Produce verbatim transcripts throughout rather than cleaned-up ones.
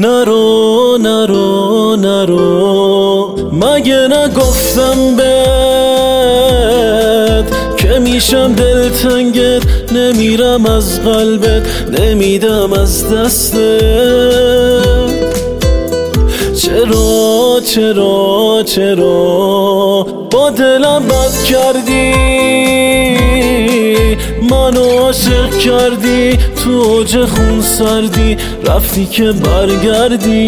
نرو نرو نرو، مگه نگفتم بهت که میشم دلتنگت، نمیرم از قلبت، نمیدم از دستت. چرا چرا چرا با دلم بد کردی، منو عاشق کردی، تو اوج خون سردی، رفتی که برگردی.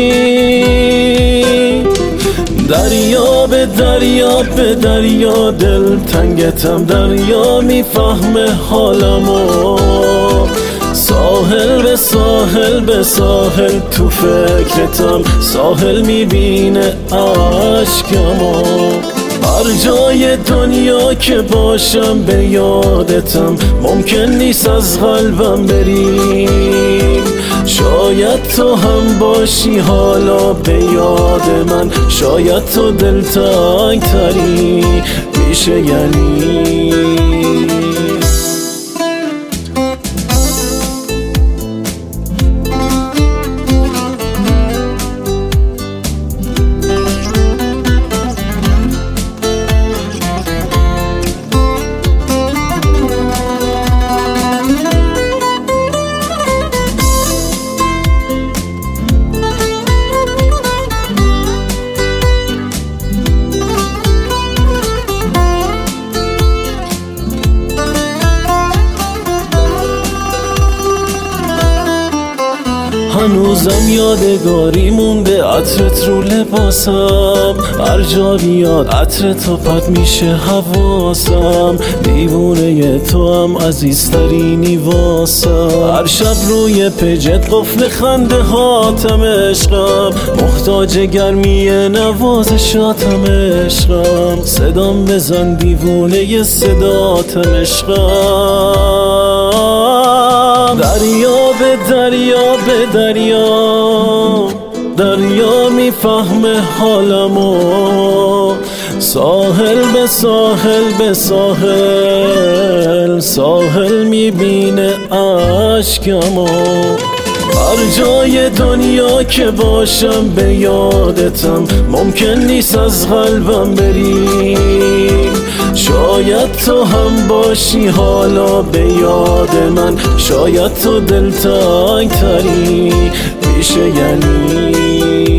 دریا به دریا به دریا، دل تنگتم، دریا میفهمه حالمو. ساحل به ساحل به ساحل، تو فکرتم، ساحل میبینه عشقمو. هر جای دنیا که باشم به یادتم، ممکن نیست از قلبم بری. شاید تو هم باشی حالا به یاد من، شاید تو دلتنگ تری میشه یعنی. هنوزم یادگاری مونده عطرت رو لباسم، هر جا بیاد عطر تو پد میشه حواسم. دیوونه تو هم عزیزترینی واسم، هر شب روی پیجت قفل خنده هاتم عشقم، محتاج گرمی نوازشاتم عشقم. صدام بزن دیوونه صداتم عشقم. دریا به دریا به دریا، دریا میفهمه حالمو. ساحل به ساحل به ساحل، ساحل میبینه عشقمو. هر جای دنیا که باشم به یادتم، ممکن نیست از قلبم بری. شاید تو هم باشی حالا به یاد من، شاید تو دلتنگ تری میشه یعنی.